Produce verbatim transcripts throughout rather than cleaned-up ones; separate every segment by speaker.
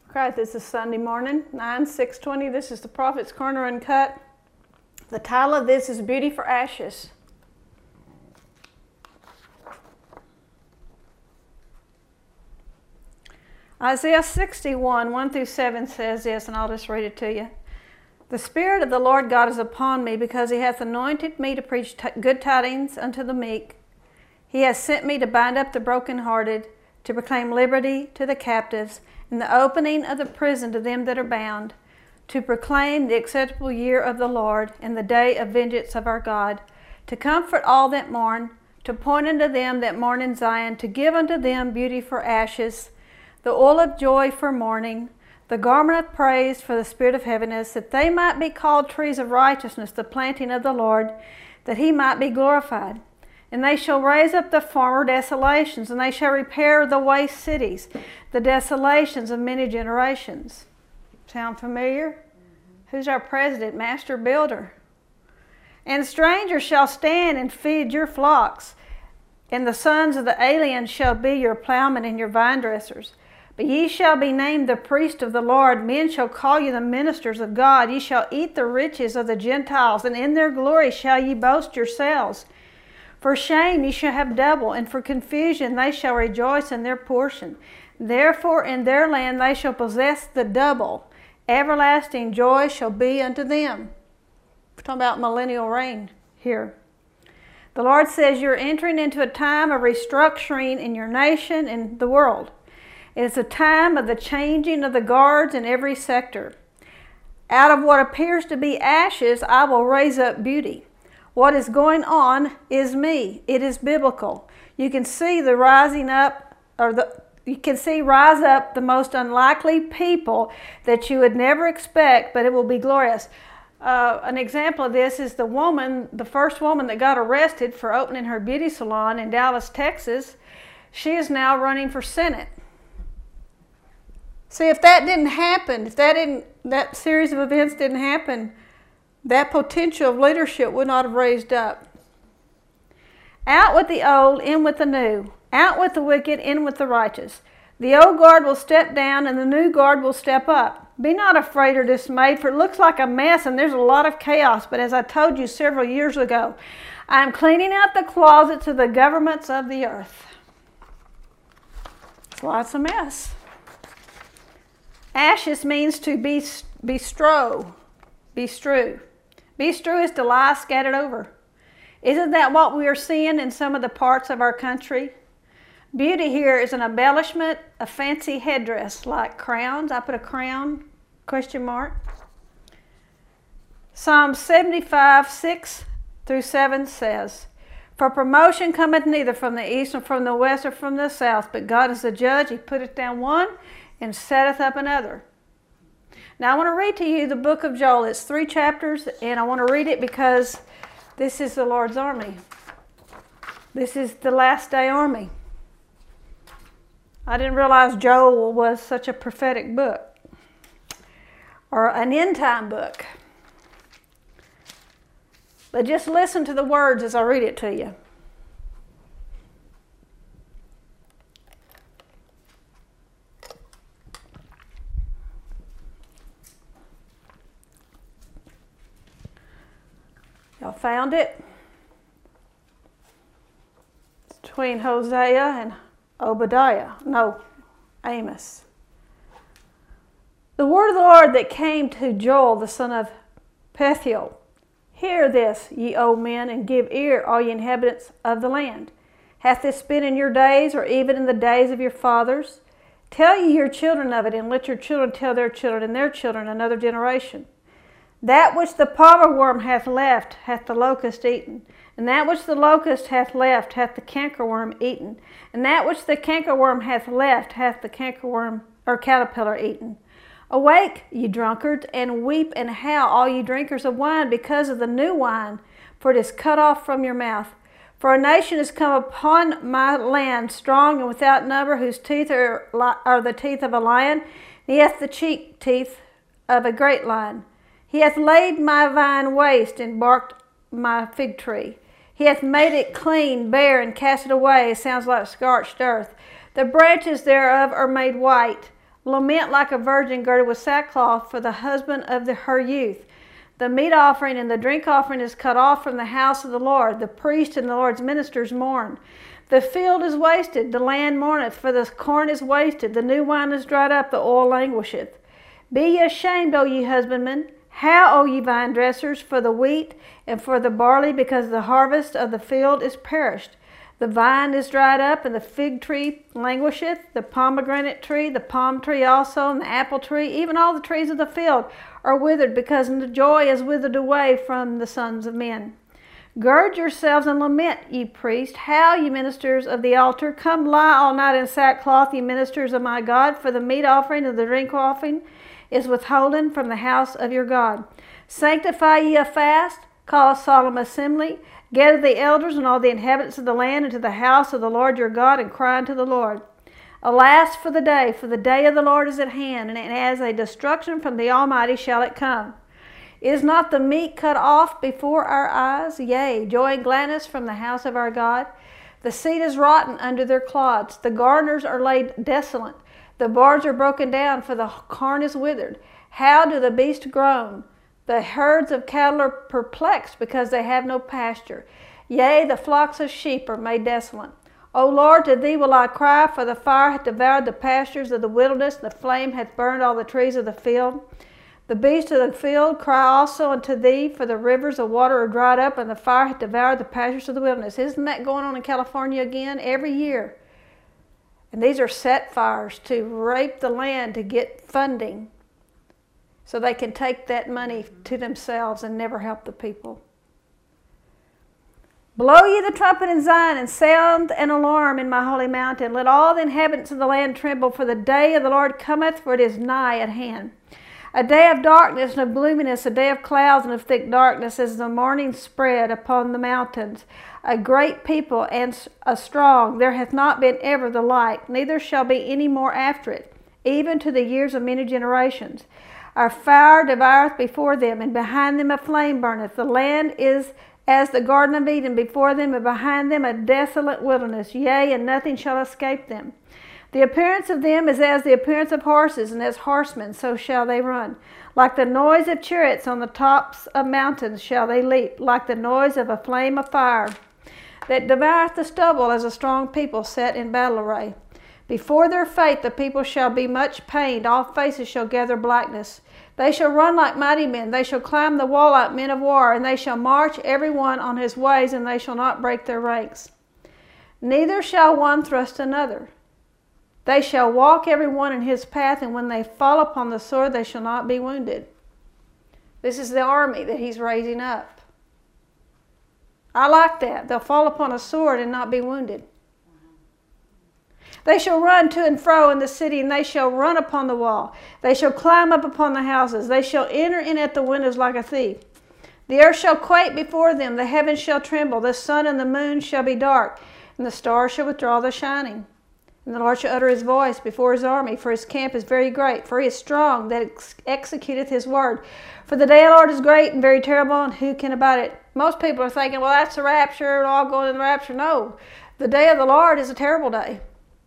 Speaker 1: Okay, this is Sunday morning, nine six twenty. This is the Prophet's Corner Uncut. The title of this is Beauty for Ashes. Isaiah sixty-one, one through seven says this, and I'll just read it to you. The Spirit of the Lord God is upon me, because He hath anointed me to preach t- good tidings unto the meek. He has sent me to bind up the brokenhearted, to proclaim liberty to the captives, and the opening of the prison to them that are bound, to proclaim the acceptable year of the Lord, and the day of vengeance of our God, to comfort all that mourn, to point unto them that mourn in Zion, to give unto them beauty for ashes, the oil of joy for mourning, the garment of praise for the spirit of heaviness, that they might be called trees of righteousness, the planting of the Lord, that He might be glorified. And they shall raise up the former desolations, and they shall repair the waste cities, the desolations of many generations. Sound familiar? Mm-hmm. Who's our president? Master builder. And strangers shall stand and feed your flocks, and the sons of the aliens shall be your plowmen and your vine dressers. But ye shall be named the priest of the Lord. Men shall call you the ministers of God. Ye shall eat the riches of the Gentiles, and in their glory shall ye boast yourselves. For shame ye shall have double, and for confusion they shall rejoice in their portion. Therefore in their land they shall possess the double. Everlasting joy shall be unto them. We're talking about millennial reign here. The Lord says you're entering into a time of restructuring in your nation and the world. It's a time of the changing of the guards in every sector. Out of what appears to be ashes, I will raise up beauty. What is going on is me. It is biblical. You can see the rising up, or the you can see rise up the most unlikely people that you would never expect, but it will be glorious. Uh, an example of this is the woman, the first woman that got arrested for opening her beauty salon in Dallas, Texas. She is now running for Senate. See, if that didn't happen, if that didn't, that series of events didn't happen, that potential of leadership would not have raised up. Out with the old, in with the new. Out with the wicked, in with the righteous. The old guard will step down and the new guard will step up. Be not afraid or dismayed, for it looks like a mess and there's a lot of chaos. But as I told you several years ago, I am cleaning out the closets of the governments of the earth. It's lots of mess. Ashes means to be bestrew. Bestrew. Bestrew is to lie scattered over. Isn't that what we are seeing in some of the parts of our country? Beauty here is an embellishment, a fancy headdress like crowns. I put a crown, question mark. Psalm seventy-five, six through seven says, For promotion cometh neither from the east nor from the west or from the south, but God is the judge. He putteth down one and setteth up another. Now I want to read to you the book of Joel. It's three chapters, and I want to read it because this is the Lord's army. This is the last day army. I didn't realize Joel was such a prophetic book, or an end time book. But just listen to the words as I read it to you. Y'all found it? It's between Hosea and Obadiah. No, Amos. The word of the Lord that came to Joel, the son of Pethuel. Hear this, ye old men, and give ear, all ye inhabitants of the land. Hath this been in your days, or even in the days of your fathers? Tell ye your children of it, and let your children tell their children and their children another generation. That which the palmer worm hath left hath the locust eaten, and that which the locust hath left hath the cankerworm eaten, and that which the cankerworm hath left hath the cankerworm or caterpillar eaten. Awake, ye drunkards, and weep and howl, all ye drinkers of wine, because of the new wine, for it is cut off from your mouth. For a nation is come upon my land, strong and without number, whose teeth are, are the teeth of a lion, and he hath the cheek teeth of a great lion. He hath laid my vine waste and barked my fig tree. He hath made it clean, bare, and cast it away. It sounds like scorched earth. The branches thereof are made white, Lament like a virgin girded with sackcloth for the husband of the, her youth. The meat offering and the drink offering is cut off from the house of the Lord. The priest and the Lord's ministers mourn. The field is wasted, the land mourneth, for the corn is wasted, the new wine is dried up, the oil languisheth. Be ye ashamed, O ye husbandmen, how, O ye vine dressers, for the wheat and for the barley, because the harvest of the field is perished. The vine is dried up, and the fig tree languisheth, the pomegranate tree, the palm tree also, and the apple tree, even all the trees of the field are withered, because the joy is withered away from the sons of men. Gird yourselves and lament, ye priests. How, ye ministers of the altar, come lie all night in sackcloth, ye ministers of my God, for the meat offering and the drink offering is withholden from the house of your God. Sanctify ye a fast, call a solemn assembly, gather the elders and all the inhabitants of the land into the house of the Lord your God, and cry unto the Lord. Alas for the day, for the day of the Lord is at hand, and as a destruction from the Almighty shall it come. Is not the meat cut off before our eyes? Yea, joy and gladness from the house of our God. The seed is rotten under their clods. The garners are laid desolate. The bars are broken down, for the corn is withered. How do the beasts groan? The herds of cattle are perplexed, because they have no pasture. Yea, the flocks of sheep are made desolate. O Lord, to thee will I cry, for the fire hath devoured the pastures of the wilderness, the flame hath burned all the trees of the field. The beasts of the field cry also unto thee, for the rivers of water are dried up, and the fire hath devoured the pastures of the wilderness. Isn't that going on in California again? Every year. And these are set fires to rape the land to get funding, so they can take that money to themselves and never help the people. Blow ye the trumpet in Zion, and sound an alarm in my holy mountain. Let all the inhabitants of the land tremble, for the day of the Lord cometh, for it is nigh at hand. A day of darkness and of gloominess, a day of clouds and of thick darkness, as the morning spread upon the mountains. A great people and a strong, there hath not been ever the like, neither shall be any more after it, even to the years of many generations. Our fire devoureth before them, and behind them a flame burneth. The land is as the Garden of Eden before them, and behind them a desolate wilderness. Yea, and nothing shall escape them. The appearance of them is as the appearance of horses, and as horsemen, so shall they run. Like the noise of chariots on the tops of mountains shall they leap, like the noise of a flame of fire that devoureth the stubble, as a strong people set in battle array. Before their fate the people shall be much pained, all faces shall gather blackness. They shall run like mighty men, they shall climb the wall like men of war, and they shall march every one on his ways, and they shall not break their ranks. Neither shall one thrust another. They shall walk every one in his path, and when they fall upon the sword, they shall not be wounded. This is the army that he's raising up. I like that. They'll fall upon a sword and not be wounded. They shall run to and fro in the city, and they shall run upon the wall. They shall climb up upon the houses. They shall enter in at the windows like a thief. The earth shall quake before them. The heavens shall tremble. The sun and the moon shall be dark, and the stars shall withdraw their shining. And the Lord shall utter his voice before his army, for his camp is very great, for he is strong that ex executeth his word. For the day of the Lord is great and very terrible, and who can abide it? Most people are thinking, well, that's the rapture, and all going in the rapture. No, the day of the Lord is a terrible day.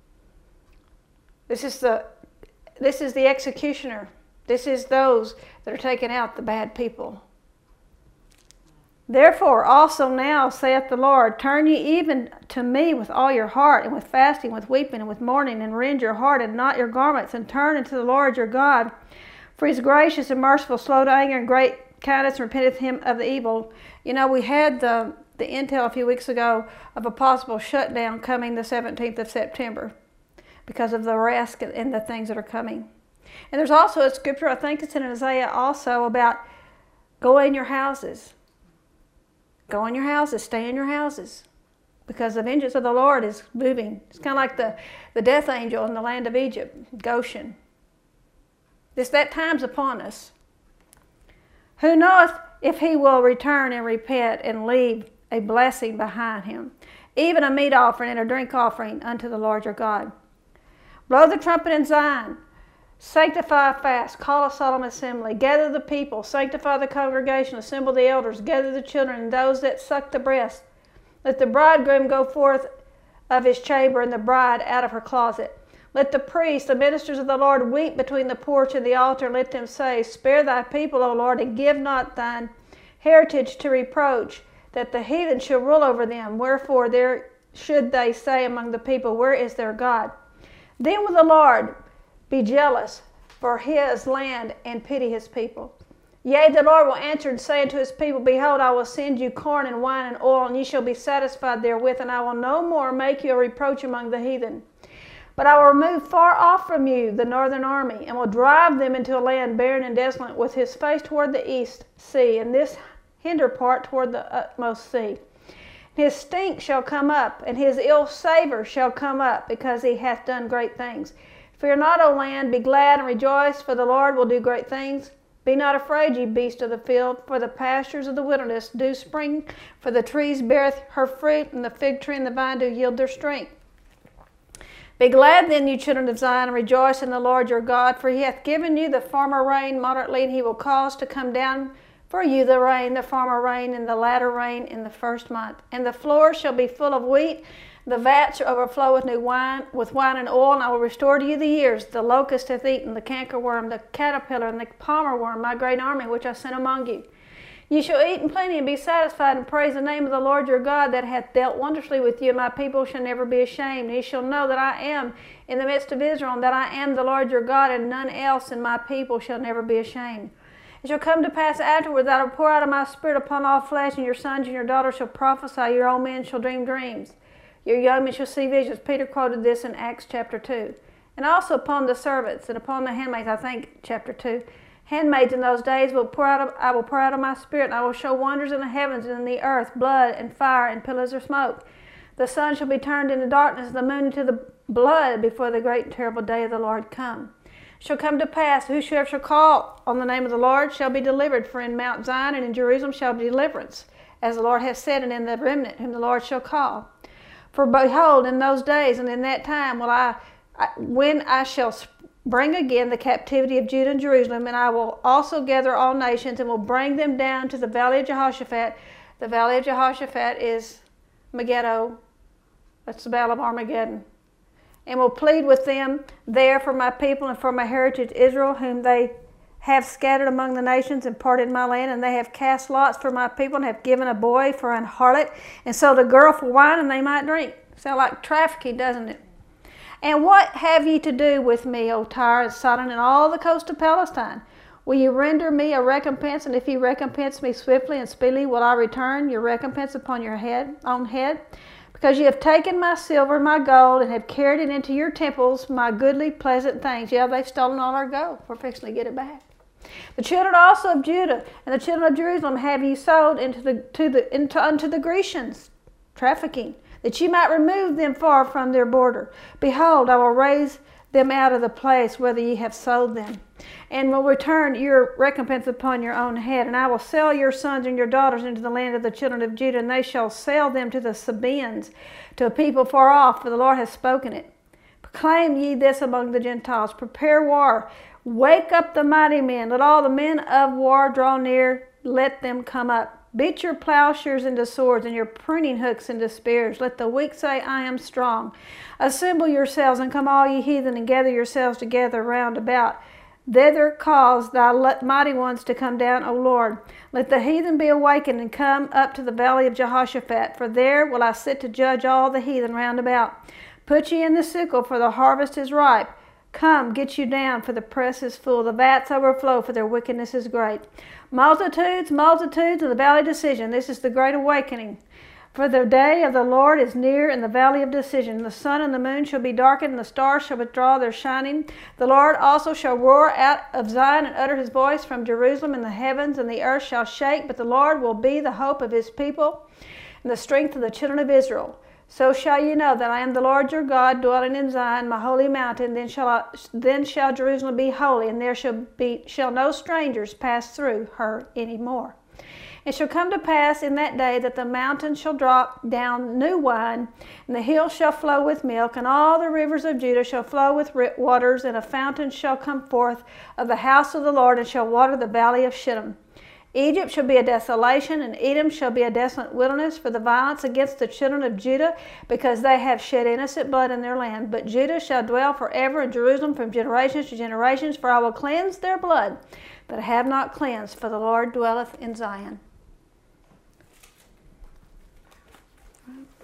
Speaker 1: This is the, this is the executioner. This is those that are taking out the bad people. Therefore also now, saith the Lord, turn ye even to me with all your heart, and with fasting, with weeping, and with mourning, and rend your heart, and not your garments, and turn unto the Lord your God. For he is gracious and merciful, slow to anger, and great kindness, and repenteth him of the evil. You know, we had the, the intel a few weeks ago of a possible shutdown coming the seventeenth of September because of the risk and the things that are coming. And there's also a scripture, I think it's in Isaiah also, about go in your houses. Go in your houses, stay in your houses, because the vengeance of the Lord is moving. It's kind of like the, the death angel in the land of Egypt, Goshen. This, that time's upon us. Who knoweth if he will return and repent and leave a blessing behind him, even a meat offering and a drink offering unto the Lord your God. Blow the trumpet in Zion. Sanctify a fast, call a solemn assembly, gather the people, sanctify the congregation, assemble the elders, gather the children and those that suck the breast. Let the bridegroom go forth of his chamber and the bride out of her closet. Let the priests, the ministers of the Lord, weep between the porch and the altar, and let them say, Spare thy people, O Lord, and give not thine heritage to reproach, that the heathen shall rule over them. Wherefore there should they say among the people, Where is their God? Then will the Lord be jealous for his land and pity his people. Yea, the Lord will answer and say unto his people, Behold, I will send you corn and wine and oil, and ye shall be satisfied therewith, and I will no more make you a reproach among the heathen. But I will remove far off from you the northern army, and will drive them into a land barren and desolate, with his face toward the east sea, and this hinder part toward the utmost sea. His stink shall come up, and his ill savour shall come up, because he hath done great things. Fear not, O land, be glad and rejoice, for the Lord will do great things. Be not afraid, ye beasts of the field, for the pastures of the wilderness do spring, for the trees beareth her fruit, and the fig tree and the vine do yield their strength. Be glad then, you children of Zion, and rejoice in the Lord your God, for he hath given you the former rain moderately, and he will cause to come down for you the rain, the former rain, and the latter rain in the first month. And the floor shall be full of wheat, the vats shall overflow with new wine, with wine and oil, and I will restore to you the years the locust hath eaten, the cankerworm, the caterpillar, and the palmer worm, my great army which I sent among you. Ye shall eat in plenty and be satisfied, and praise the name of the Lord your God, that hath dealt wondrously with you, and my people shall never be ashamed. And ye shall know that I am in the midst of Israel, and that I am the Lord your God, and none else, and my people shall never be ashamed. It shall come to pass afterward that I will pour out of my spirit upon all flesh, and your sons and your daughters shall prophesy, your old men shall dream dreams. Your young men shall see visions. Peter quoted this in Acts chapter two. And also upon the servants and upon the handmaids, I think chapter two. Handmaids in those days will pour out of, I will pour out of my spirit, and I will show wonders in the heavens and in the earth, blood and fire and pillars of smoke. The sun shall be turned into darkness, and the moon into the blood, before the great and terrible day of the Lord come. It shall come to pass, whosoever shall call on the name of the Lord shall be delivered. For in Mount Zion and in Jerusalem shall be deliverance, as the Lord hath said, and in the remnant whom the Lord shall call. For behold, in those days and in that time will I, I when I shall bring again the captivity of Judah and Jerusalem, and I will also gather all nations, and will bring them down to the valley of Jehoshaphat. The valley of Jehoshaphat is Megiddo. That's the battle of Armageddon. And will plead with them there for my people and for my heritage Israel, whom they have scattered among the nations and parted my land, and they have cast lots for my people, and have given a boy for an harlot, and sold a girl for wine, and they might drink. Sound like trafficking, doesn't it? And what have ye to do with me, O Tyre and Sidon, and all the coast of Palestine? Will ye render me a recompense? And if ye recompense me swiftly and speedily, will I return your recompense upon your head, own head? Because ye have taken my silver and my gold, and have carried it into your temples, my goodly, pleasant things. Yeah, they've stolen all our gold. We're fixing to get it back. The children also of Judah and the children of Jerusalem have ye sold into the to the into unto the Grecians, trafficking, that ye might remove them far from their border. Behold, I will raise them out of the place whither ye have sold them, and will return your recompense upon your own head. And I will sell your sons and your daughters into the land of the children of Judah, and they shall sell them to the Sabaeans, to a people far off, for the Lord hath spoken it. Proclaim ye this among the Gentiles, prepare war. Wake up the mighty men. Let all the men of war draw near. Let them come up. Beat your plowshares into swords, and your pruning hooks into spears. Let the weak say, I am strong. Assemble yourselves, and come all ye heathen, and gather yourselves together round about. Thither cause thy mighty ones to come down, O Lord. Let the heathen be awakened, and come up to the valley of Jehoshaphat. For there will I sit to judge all the heathen round about. Put ye in the sickle, for the harvest is ripe. Come, get you down, for the press is full. The vats overflow, for their wickedness is great. Multitudes, multitudes of the valley of decision. This is the great awakening. For the day of the Lord is near in the valley of decision. The sun and the moon shall be darkened, and the stars shall withdraw their shining. The Lord also shall roar out of Zion and utter his voice from Jerusalem, and the heavens and the earth shall shake. But the Lord will be the hope of his people and the strength of the children of Israel. So shall you know that I am the Lord your God, dwelling in Zion, my holy mountain. Then shall I, then shall Jerusalem be holy, and there shall be shall no strangers pass through her any more. It shall come to pass in that day that the mountains shall drop down new wine, and the hills shall flow with milk, and all the rivers of Judah shall flow with waters, and a fountain shall come forth of the house of the Lord, and shall water the valley of Shittim. Egypt shall be a desolation, and Edom shall be a desolate wilderness for the violence against the children of Judah, because they have shed innocent blood in their land. But Judah shall dwell forever in Jerusalem from generations to generations, for I will cleanse their blood that I have not cleansed, for the Lord dwelleth in Zion.